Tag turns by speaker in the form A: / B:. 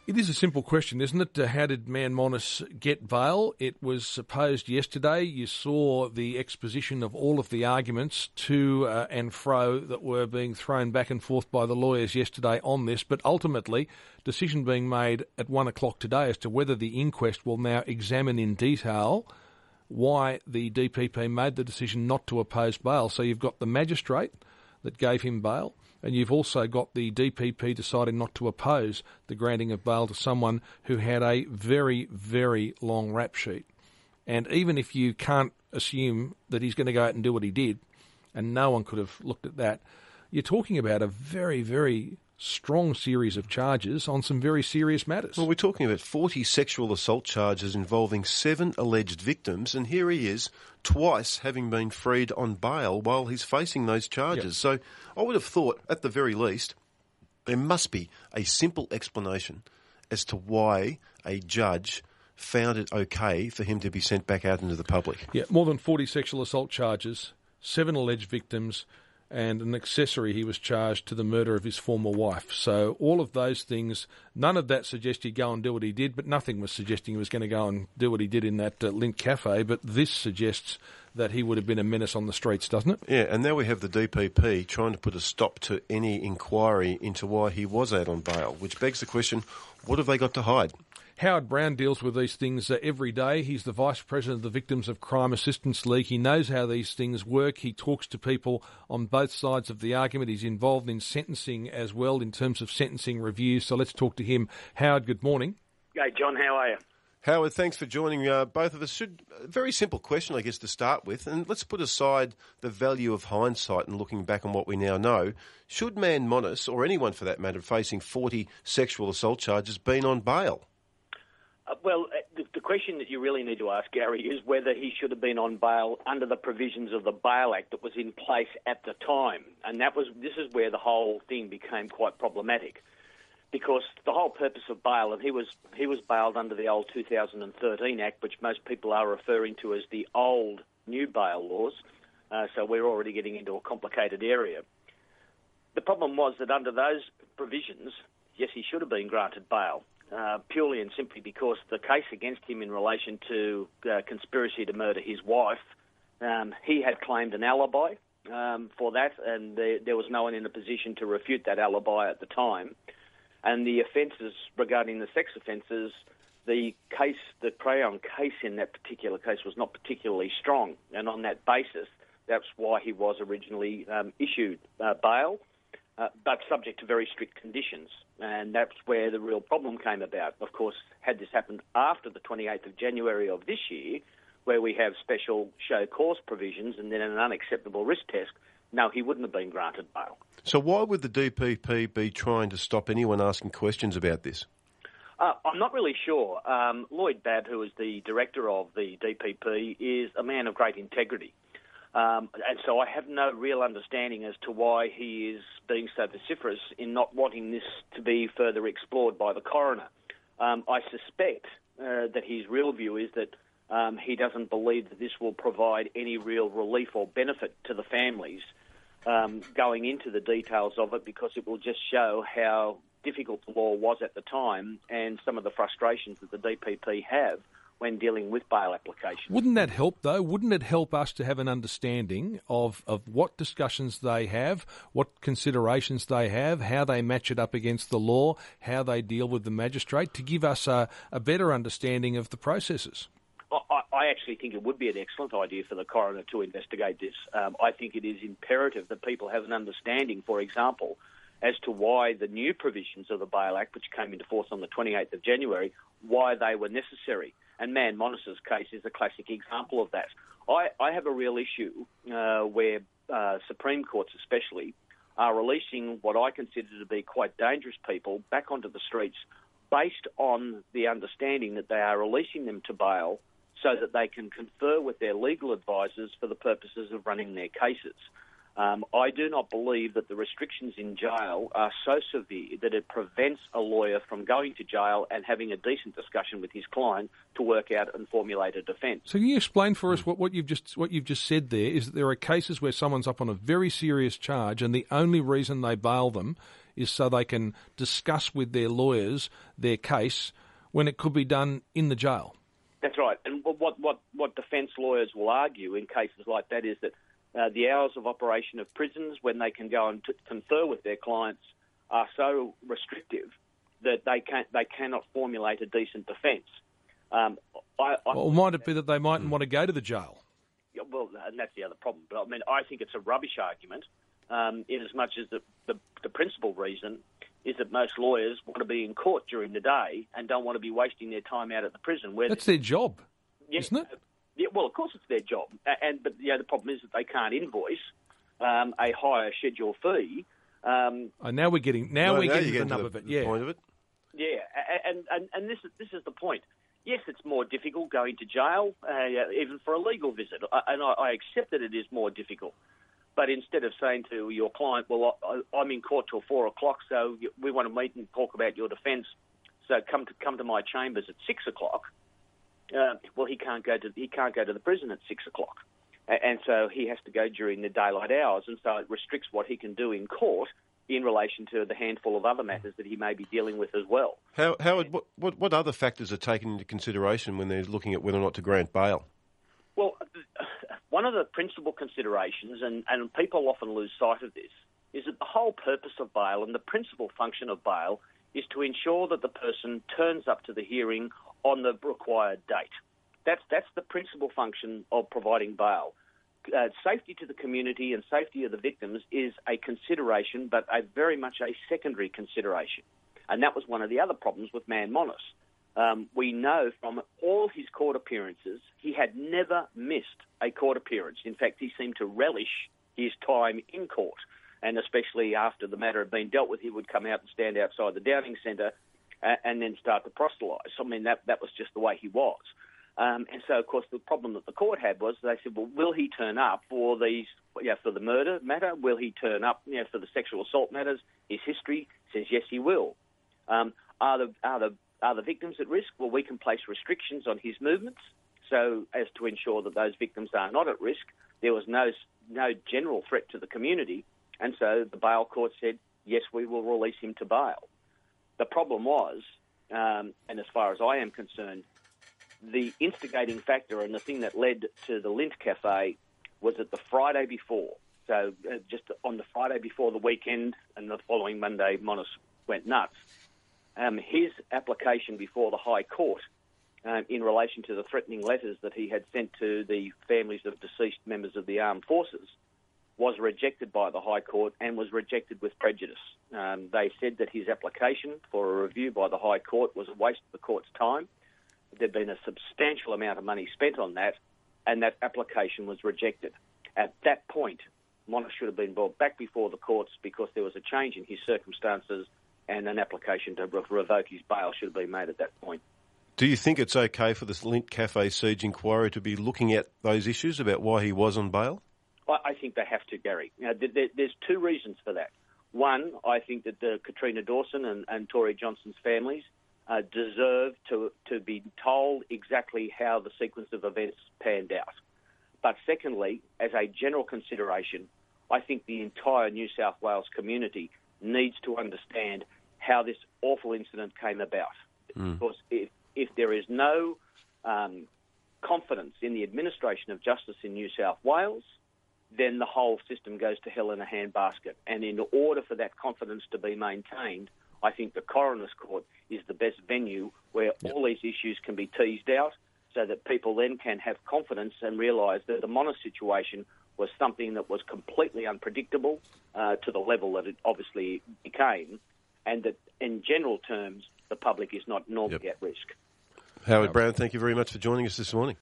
A: It is a simple question, isn't it? How did Man Monis get bail? It was posed yesterday. You saw the exposition of all of the arguments to and fro that were being thrown back and forth by the lawyers yesterday on this, but ultimately, decision being made at 1 o'clock today as to whether the inquest will now examine in detail why the DPP made the decision not to oppose bail. So you've got the magistrate that gave him bail, and you've also got the DPP deciding not to oppose the granting of bail to someone who had a very, very long rap sheet. And even if you can't assume that he's going to go out and do what he did, and no one could have looked at that, you're talking about a very, very strong series of charges on some very serious matters.
B: Well, we're talking about 40 sexual assault charges involving 7 alleged victims, and here he is, twice having been freed on bail while he's facing those charges. Yep. So I would have thought, at the very least, there must be a simple explanation as to why a judge found it okay for him to be sent back out into the public.
A: Yeah, more than 40 sexual assault charges, 7 alleged victims, and an accessory he was charged to the murder of his former wife. So all of those things, none of that suggests he'd go and do what he did, but nothing was suggesting he was going to go and do what he did in that Lindt Cafe, but this suggests that he would have been a menace on the streets, doesn't it?
B: Yeah, and now we have the DPP trying to put a stop to any inquiry into why he was out on bail, which begs the question, what have they got to hide?
A: Howard Brown deals with these things every day. He's the Vice President of the Victims of Crime Assistance League. He knows how these things work. He talks to people on both sides of the argument. He's involved in sentencing as well in terms of sentencing reviews. So let's talk to him. Howard, good morning.
C: Hey, John, how are you?
B: Howard, thanks for joining both of us. A very simple question, I guess, to start with. And let's put aside the value of hindsight and looking back on what we now know. Should Man Monis, or anyone for that matter, facing 40 sexual assault charges, been on bail?
C: The question that you really need to ask, Gary, is whether he should have been on bail under the provisions of the Bail Act that was in place at the time. And this is where the whole thing became quite problematic, because the whole purpose of bail, and he was bailed under the old 2013 Act, which most people are referring to as the old new bail laws. So we're already getting into a complicated area. The problem was that under those provisions, yes, he should have been granted bail. Purely and simply because the case against him in relation to conspiracy to murder his wife, he had claimed an alibi for that, and there was no one in a position to refute that alibi at the time. And the offences regarding the sex offences, the Crayon case in that particular case was not particularly strong, and on that basis, that's why he was originally issued bail, but subject to very strict conditions. And that's where the real problem came about. Of course, had this happened after the 28th of January of this year, where we have special show cause provisions and then an unacceptable risk test, no, he wouldn't have been granted bail.
B: So why would the DPP be trying to stop anyone asking questions about this?
C: I'm not really sure. Lloyd Babb, who is the director of the DPP, is a man of great integrity. And so I have no real understanding as to why he is being so vociferous in not wanting this to be further explored by the coroner. I suspect that his real view is that he doesn't believe that this will provide any real relief or benefit to the families going into the details of it, because it will just show how difficult the law was at the time and some of the frustrations that the DPP have when dealing with bail applications.
A: Wouldn't that help, though? Wouldn't it help us to have an understanding of what discussions they have, what considerations they have, how they match it up against the law, how they deal with the magistrate, to give us a better understanding of the processes?
C: I actually think it would be an excellent idea for the coroner to investigate this. I think it is imperative that people have an understanding, for example, as to why the new provisions of the Bail Act, which came into force on the 28th of January, why they were necessary. And Man Monis's case is a classic example of that. I have a real issue where Supreme Courts especially are releasing what I consider to be quite dangerous people back onto the streets based on the understanding that they are releasing them to bail so that they can confer with their legal advisors for the purposes of running their cases. I do not believe that the restrictions in jail are so severe that it prevents a lawyer from going to jail and having a decent discussion with his client to work out and formulate a defence.
A: So can you explain for us what you've just said there is that there are cases where someone's up on a very serious charge and the only reason they bail them is so they can discuss with their lawyers their case when it could be done in the jail.
C: That's right. And what defence lawyers will argue in cases like that is that the hours of operation of prisons when they can go and confer with their clients are so restrictive that they cannot formulate a decent defence.
A: Well, might it be that they mightn't want to go to the jail?
C: Yeah, well, and that's the other problem. But I mean, I think it's a rubbish argument, in as much as the principal reason is that most lawyers want to be in court during the day and don't want to be wasting their time out at the prison.
A: That's their job, isn't it?
C: Yeah, well, of course it's their job. But the problem is that they can't invoice a higher schedule fee.
A: Now we're getting to the nub of it. Yeah.
B: Point of it.
C: Yeah, and this is the point. Yes, it's more difficult going to jail, even for a legal visit, and I accept that it is more difficult. But instead of saying to your client, well, I'm in court till 4 o'clock, so we want to meet and talk about your defence, so come to my chambers at 6 o'clock. Well, he can't go to the prison at 6 o'clock, and so he has to go during the daylight hours, and so it restricts what he can do in court in relation to the handful of other matters that he may be dealing with as well.
B: Howard, what other factors are taken into consideration when they're looking at whether or not to grant bail?
C: Well, one of the principal considerations, and people often lose sight of this, is that the whole purpose of bail and the principal function of bail is to ensure that the person turns up to the hearing on the required date. That's the principal function of providing bail. Safety to the community and safety of the victims is a consideration, but very much a secondary consideration. And that was one of the other problems with Man Monis. We know from all his court appearances, he had never missed a court appearance. In fact, he seemed to relish his time in court. And especially after the matter had been dealt with, he would come out and stand outside the Downing Centre and then start to proselytise. I mean, that was just the way he was. And so, of course, the problem that the court had was they said, well, will he turn up for for the murder matter? Will he turn up for the sexual assault matters? His history says yes, he will. Are the victims at risk? Well, we can place restrictions on his movements so as to ensure that those victims are not at risk. There was no general threat to the community, and so the bail court said, yes, we will release him to bail. The problem was, and as far as I am concerned, the instigating factor and the thing that led to the Lindt Cafe was that the Friday before, so just on the Friday before the weekend and the following Monday, Monis went nuts. His application before the High Court in relation to the threatening letters that he had sent to the families of deceased members of the armed forces was rejected by the High Court and was rejected with prejudice. They said that his application for a review by the High Court was a waste of the court's time. There'd been a substantial amount of money spent on that, and that application was rejected. At that point, Monis should have been brought back before the courts because there was a change in his circumstances, and an application to revoke his bail should have been made at that point.
B: Do you think it's okay for this Lindt Cafe siege inquiry to be looking at those issues about why he was on bail?
C: I think they have to, Gary. There's two reasons for that. One, I think that Katrina Dawson and Tory Johnson's families deserve to be told exactly how the sequence of events panned out. But secondly, as a general consideration, I think the entire New South Wales community needs to understand how this awful incident came about. Because if there is no confidence in the administration of justice in New South Wales, then the whole system goes to hell in a handbasket. And in order for that confidence to be maintained, I think the Coroner's Court is the best venue where all these issues can be teased out so that people then can have confidence and realise that the Monis situation was something that was completely unpredictable to the level that it obviously became, and that in general terms the public is not normally at risk.
B: Howard Brown, thank you very much for joining us this morning.